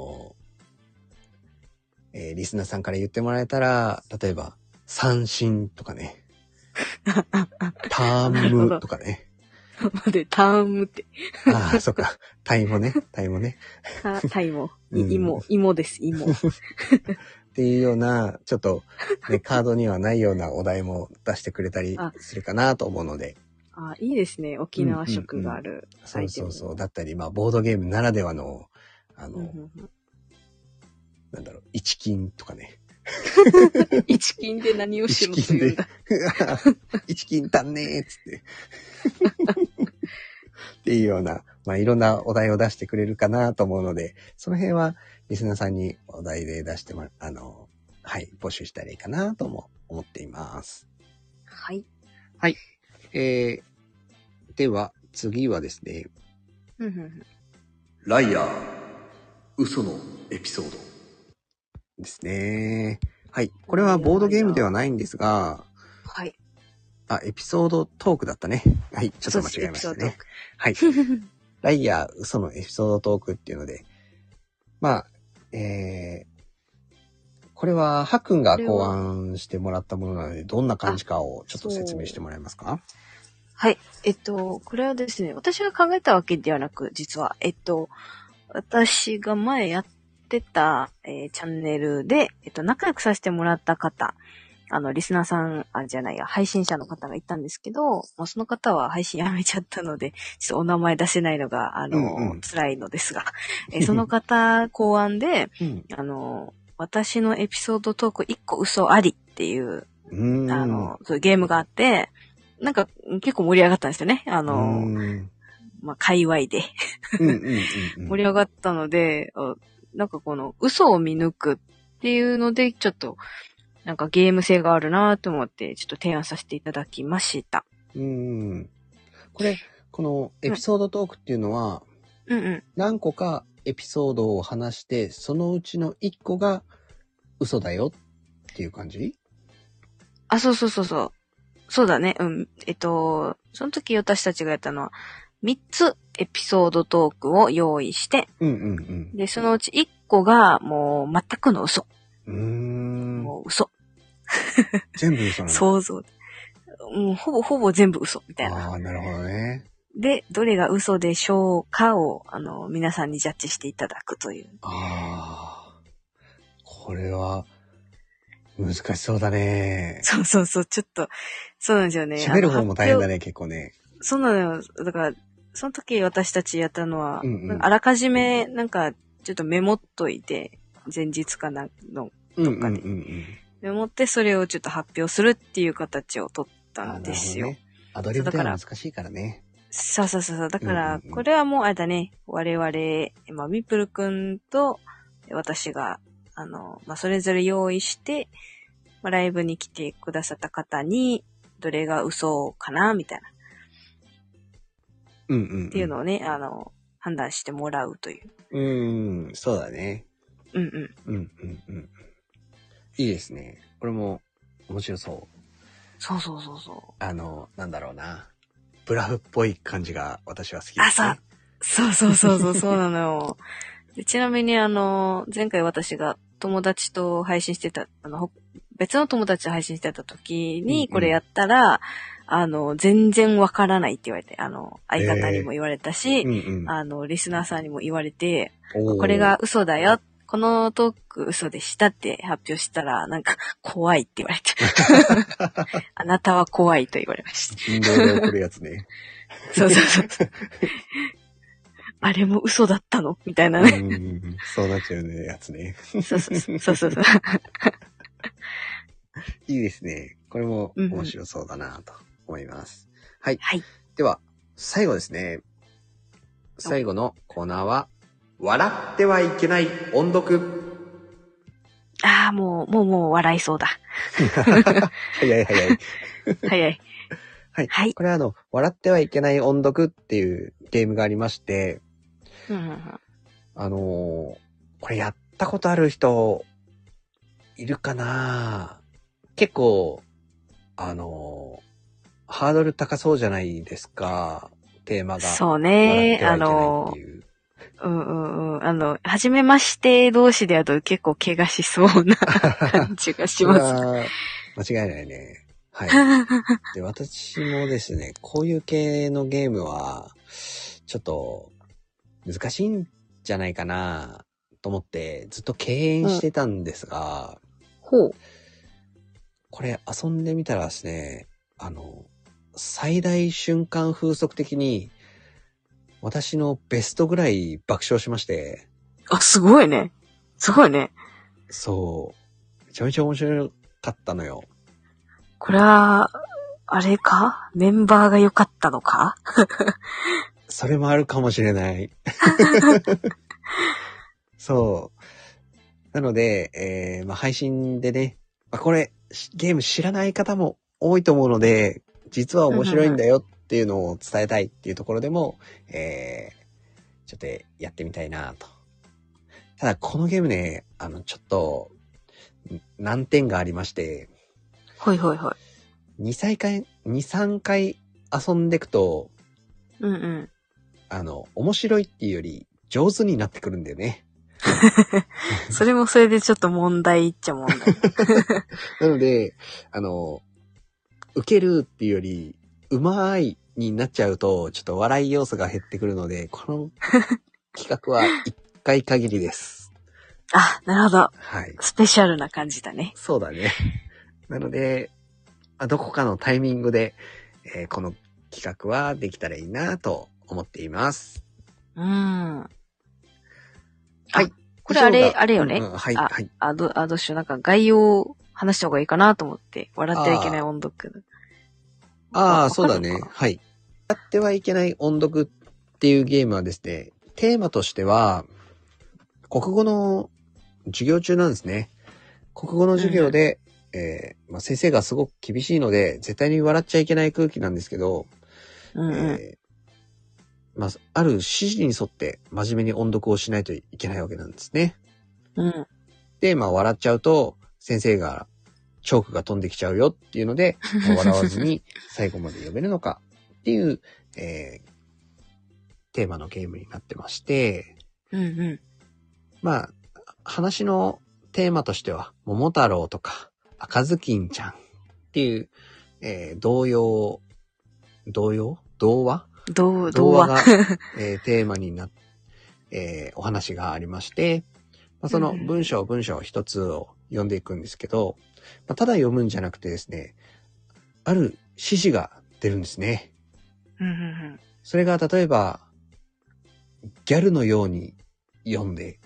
リスナーさんから言ってもらえたら、例えば、三振とかね、タームとかね。 待って、タームって。 そっか。タイもね。 タイも。芋です、芋。 っていうような、ちょっと、ね、カードにはないようなお題も出してくれたりするかなと思うので。 いいですね。沖縄色があるアイテム。 そう。だったり、ボードゲームならではの、なんだろう、一金とかね。 一金で何をしろって言うんだ。 一金足んねーっつって。っていうような、いろんなお題を出してくれるかなと思うので、その辺はリスナーさんにお題で出しても募集したらいいかなとも思っています。 はい。 はい。では、次はですね。ライアー、嘘のエピソード。ですね。はい。これはボードゲームではないんですが、 はい。 エピソードトークだったね。はい。ちょっと間違えましたね。はい。ライアー、嘘のエピソードトークっていうので、これは、はっくんが考案してもらったものなので、どんな感じかをちょっと説明してもらえますか？ はい。これはですね、私が考えたわけではなく、実は、私が前やってた、チャンネルで、仲良くさせてもらった方、リスナーさん、配信者の方がいたんですけど、その方は配信やめちゃったので、ちょっとお名前出せないのが、辛いのですが、その方考案で、私のエピソードトーク1個嘘ありっていう、そういうゲームがあって、なんか結構盛り上がったんですよね。界隈で盛り上がったので、なんかこの嘘を見抜くっていうので、ちょっとなんかゲーム性があるなと思って、ちょっと提案させていただきました。 このエピソードトークっていうのは、何個かエピソードを話して、そのうちの1個が嘘だよっていう感じ？ そう。そうだね。その時私たちがやったのは、3つエピソードトークを用意して、で、そのうち1個がもう全くの嘘。もう嘘。 全部嘘なの？ 想像。もうほぼ全部嘘みたいな。 なるほどね。 で、どれが嘘でしょうかを、皆さんにジャッジしていただくという。 これは、難しそうだね。 そう、ちょっと、そうなんですよね。 喋る方も大変だね、結構ね。 そうなのよ。だから、その時私たちやったのは、あらかじめ、なんか、ちょっとメモっといて、前日かなの、どっかで。メモってそれをちょっと発表するっていう形を取ったんですよ。 アドリブでは難しいからね。 そうそうそう。だから、これはもうあれだね。我々、ミプルくんと私が、それぞれ用意して、ライブに来てくださった方に、どれが嘘かなみたいな。っていうのをね、判断してもらうという。 そうだね。いいですね。これも面白そう。 そうそうそうそう。 なんだろうな。ブラフっぽい感じが私は好きですね。 そうなのよ。でちなみに前回私が友達と配信してた、別の友達と配信してた時にこれやったら、全然わからないって言われて、相方にも言われたし、リスナーさんにも言われて、これが嘘だよ。このトーク嘘でしたって発表したら、なんか怖いって言われて。あなたは怖いと言われました。 人狼で起こるやつね。 そう。あれも嘘だったのみたいなね。 そうなっちゃうね、やつね。 そう。 いいですね。これも面白そうだなと思います。はい。では、最後ですね。最後のコーナーは、笑ってはいけない音読。 ああ、もう笑いそうだ。 早い。 はい。 これは笑ってはいけない音読っていうゲームがありまして、これやったことある人、いるかな？結構、ハードル高そうじゃないですか、テーマが。 そうね、初めまして同士でやると結構怪我しそうな感じがします。 間違いないね。はい。で、私もですね、こういう系のゲームは、ちょっと、難しいんじゃないかなと思って、ずっと敬遠してたんですが、これ遊んでみたらですね、最大瞬間風速的に、私のベストぐらい爆笑しまして。 あ、すごいね。 そう。めちゃめちゃ面白かったのよ。 これは、あれか？メンバーが良かったのか？ それもあるかもしれない。そう。なので、配信でね、これ、ゲーム知らない方も多いと思うので、実は面白いんだよっていうのを伝えたいっていうところでも、ちょっとやってみたいなと。ただ、このゲームね、ちょっと、難点がありまして。 2、 3回遊んでいくと、面白いっていうより上手になってくるんだよね。 それもそれでちょっと問題っちゃ問題。 なので、受けるっていうより、うまいになっちゃうと、ちょっと笑い要素が減ってくるので、この企画は1回限りです。 あ、なるほど。 はい。 スペシャルな感じだね。 そうだね。なので、どこかのタイミングで、この企画はできたらいいなと思っています。 はい。これあれよね。 はい。 どうしよう。なんか概要を話した方がいいかなと思って。笑ってはいけない音読。 そうだね。はい。笑ってはいけない音読っていうゲームはですね、テーマとしては、国語の授業中なんですね。国語の授業で、先生がすごく厳しいので、絶対に笑っちゃいけない空気なんですけど、ある指示に沿って真面目に音読をしないといけないわけなんですね。で、笑っちゃうと、先生が、チョークが飛んできちゃうよっていうので、笑わずに最後まで読めるのかっていう、テーマのゲームになってまして、話のテーマとしては、桃太郎とか、赤ずきんちゃんっていう、童話が、テーマになって、お話がありまして、その文章一つを読んでいくんですけど、ただ読むんじゃなくてですね、ある指示が出るんですね。それが例えば、ギャルのように読んで、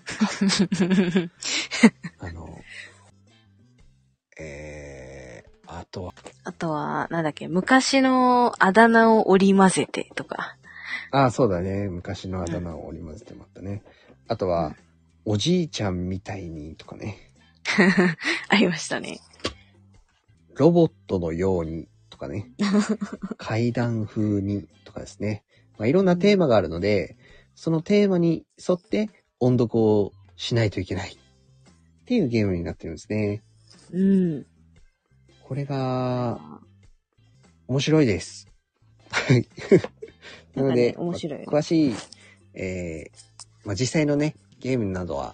あとは、 なんだっけ、昔のあだ名を織り交ぜてとか。 ああ、そうだね。昔のあだ名を織り交ぜてもらったね。あとは、おじいちゃんみたいにとかね。 ありましたね。 ロボットのようにとかね。階段風にとかですね。まあ、いろんなテーマがあるので、そのテーマに沿って音読をしないといけないっていうゲームになってるんですね。 うん。 これが、面白いです。はい。なので、 面白い、 詳しい、まあ、実際のね、ゲームなどは、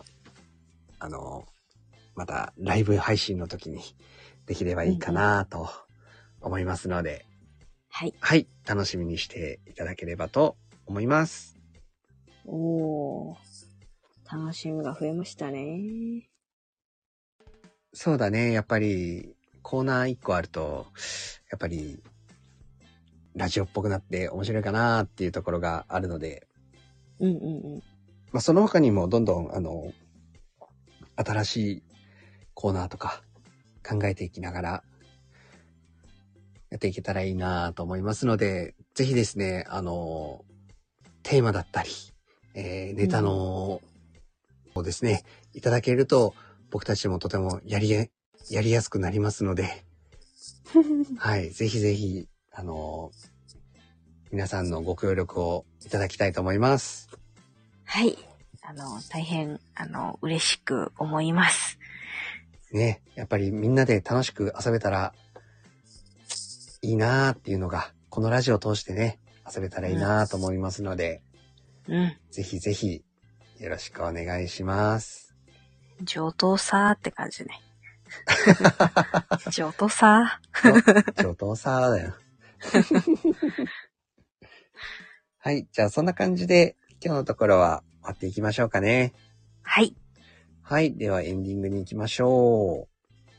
またライブ配信の時にできればいいかなと思いますので、 はい。 はい、楽しみにしていただければと思います。 おー、楽しみが増えましたね。 そうだね、やっぱりコーナー1個あると、やっぱりラジオっぽくなって面白いかなっていうところがあるので、まあ、その他にもどんどん新しいコーナーとか考えていきながらやっていけたらいいなと思いますので、ぜひですね、テーマだったり、ネタのをですね、いただけると僕たちもとてもやりやすくなりますので、はい、ぜひぜひ、皆さんのご協力をいただきたいと思います。 はい。大変、嬉しく思います。 ね、やっぱりみんなで楽しく遊べたらいいなーっていうのが、このラジオを通してね、遊べたらいいなーと思いますので、ぜひぜひよろしくお願いします。 上等さーって感じね。上等さー。上等さーだよ。はい。じゃあそんな感じで今日のところは終わっていきましょうかね。 はい。 はい。ではエンディングに行きましょう。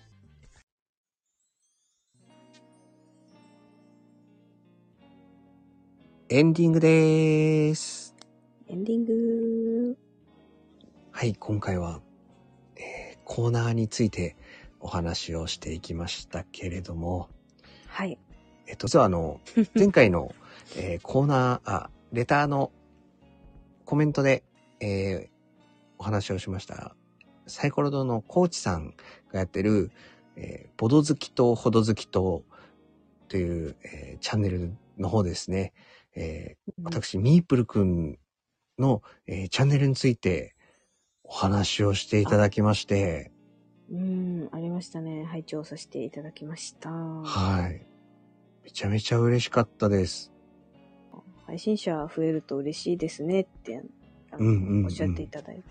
エンディングでーす。 エンディング。 はい。今回は、コーナーについてお話をしていきましたけれども。 はい。 実は前回の、コーナー、レターのコメントで、お話をしました。サイコロ堂のコーチさんがやってる、ボド好きとホド好きとという、チャンネルの方ですね。私、ミープルくんの、チャンネルについてお話をしていただきまして。 ありましたね。拝聴させていただきました。 はい。めちゃめちゃ嬉しかったです。 配信者増えると嬉しいですねって、おっしゃっていただいて。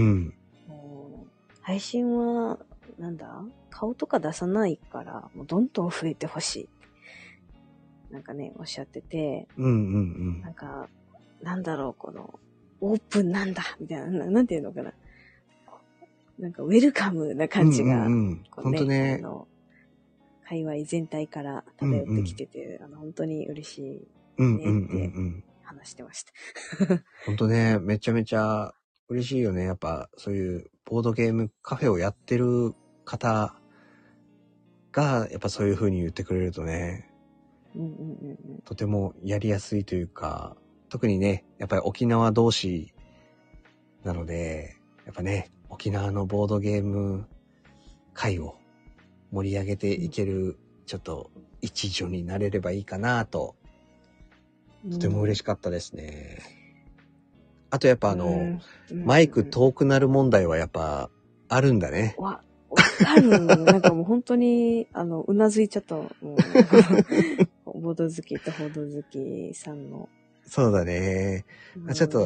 配信は、顔とか出さないから、もうどんどん増えてほしい。なんかね、おっしゃってて。なんか、この、オープンなんだみたいな、なんていうのかな。なんかウェルカムな感じが、 本当ね。 界隈全体から漂ってきてて、本当に嬉しいねって話してました。 本当ね、めちゃめちゃ嬉しいよね。やっぱそういうボードゲームカフェをやってる方がやっぱそういう風に言ってくれるとね、とてもやりやすいというか、特にね、やっぱり沖縄同士なので、やっぱね、沖縄のボードゲーム会を盛り上げていける、ちょっと一助になれればいいかなと、とても嬉しかったですね。あとやっぱマイク遠くなる問題はやっぱあるんだね。 わかる。なんかもう本当に、うなずいちゃった。ボード好きと報道好きさんの。 そうだね。ちょっと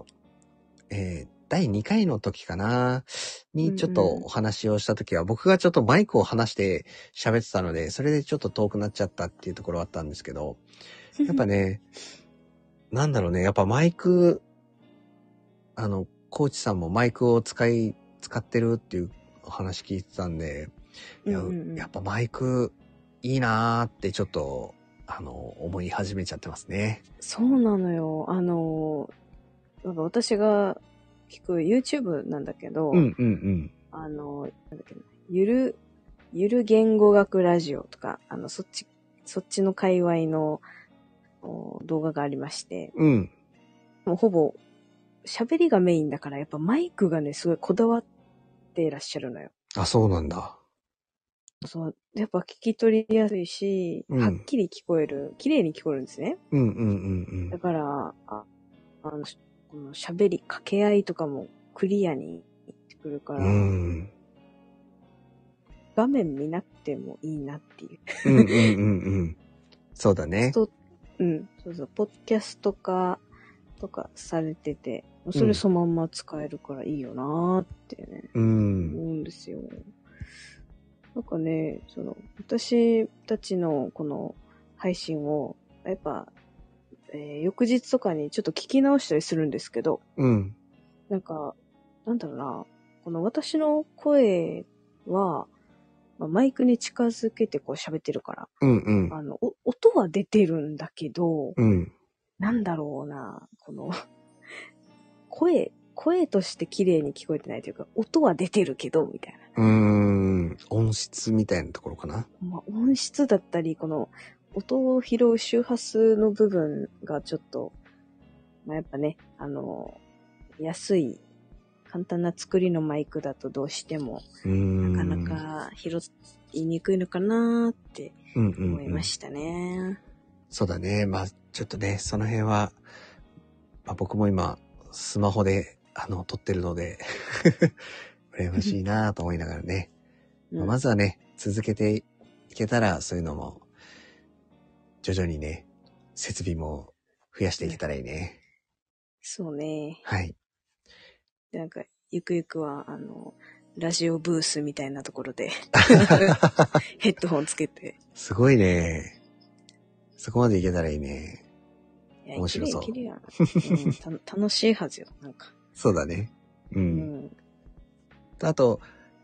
第2回の時かなにちょっとお話をした時は、僕がちょっとマイクを離して喋ってたので、それでちょっと遠くなっちゃったっていうところはあったんですけど、やっぱね、なんだろうね、やっぱマイク、コーチさんもマイクを使ってるっていうお話聞いてたんで、やっぱマイクいいなーってちょっと、思い始めちゃってますね。 そうなのよ。なんか私が聞く YouTube なんだけど、なんだっけな、ゆる言語学ラジオとか、そっちの界隈の動画がありまして、 うん。 もうほぼ喋りがメインだから、やっぱマイクがね、すごいこだわっていらっしゃるのよ。 あ、そうなんだ。 そう、やっぱ聞き取りやすいし、はっきり聞こえる、綺麗に聞こえるんですね。 うんうんうんうん。 だから、この喋り、掛け合いとかもクリアにしてくるから、画面見なくてもいいなっていう。 うんうんうんうん。そうだね。 うん、そうそう、ポッドキャスト化とかされてて、それそのまんま使えるからいいよなーってね、思うんですよ。なんかね、私たちのこの配信を、やっぱ、翌日とかにちょっと聞き直したりするんですけど、なんか、なんだろうな、この私の声は、マイクに近づけてこう喋ってるから、音は出てるんだけど、なんだろうな、この、声として綺麗に聞こえてないというか、音は出てるけど、みたいな。 音質みたいなところかな。 音質だったり、この、音を拾う周波数の部分がちょっと、やっぱね、安い、簡単な作りのマイクだとどうしても、なかなか拾いにくいのかなーって思いましたね。 そうだね。まあ、ちょっとね、その辺は、僕も今、スマホで、撮ってるので、羨ましいなと思いながらね。まずはね、続けていけたら、そういうのも、徐々にね、設備も増やしていけたらいいね。 そうね。 はい。 なんか、ゆくゆくは、ラジオブースみたいなところで、ヘッドホンつけて。 すごいね。そこまでいけたらいいね。面白そう。 いけるやん。楽しいはずよ、なんか。 そうだね。あと、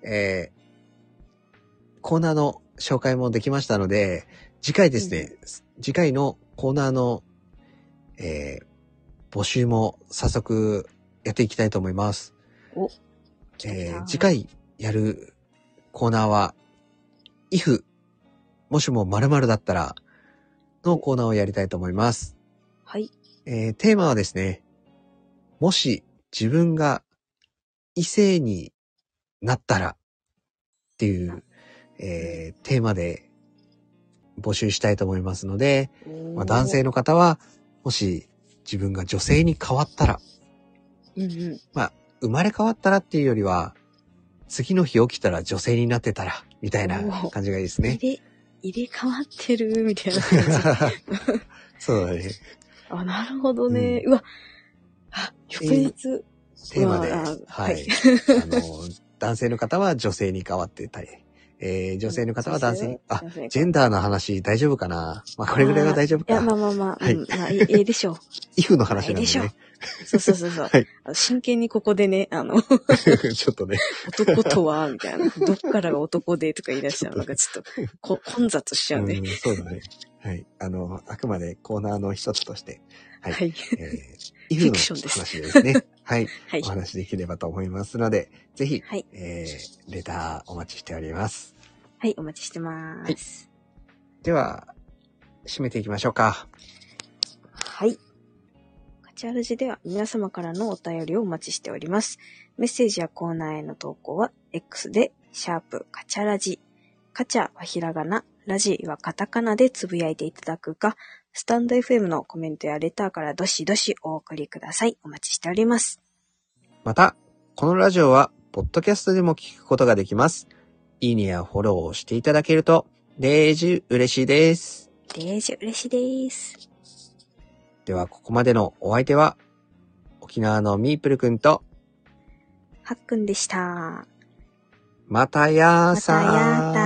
コーナーの紹介もできましたので、次回ですね、次回のコーナーの、募集も早速やっていきたいと思います。次回やるコーナーは、if もしも〇〇だったらのコーナーをやりたいと思います。 はい。 テーマはですね、もし自分が異性になったらっていう、テーマで募集したいと思いますので、男性の方はもし自分が女性に変わったら、生まれ変わったらっていうよりは、次の日起きたら女性になってたらみたいな感じがいいですね。 入れ替わってるみたいな感じ。 そうだね。 なるほどね。うわ、翌日。 テーマで、はい。男性の方は女性に変わってたり、女性の方は男性に、ジェンダーの話大丈夫かな？これぐらいは大丈夫か。 いや、まあ、いいでしょう。 if の話なんでね。いいでしょう。 そう。はい。真剣にここでね、 ちょっとね。 男とは、みたいな。どっからが男でとか言い出したら、なんかちょっと、混雑しちゃうね。 そうだね。はい。あくまでコーナーの一つとして、はい。 if の話ですね。はい。お話できればと思いますので、ぜひ、レターお待ちしております。 はい、お待ちしてます。 では、締めていきましょうか。 はい。カチャラジでは皆様からのお便りをお待ちしております。メッセージやコーナーへの投稿は X でカチャラジ。カチャはひらがな、ラジはカタカナでつぶやいていただくか、スタンド FM のコメントやレターからどしどしお送りください。お待ちしております。 また、このラジオはポッドキャストでも聞くことができます。いいねやフォローをしていただけると、デージ嬉しいです。 嬉しいです。 では、ここまでのお相手は、沖縄のミープルくんと、 はっくんでした。 またやーさー。 またやーたー。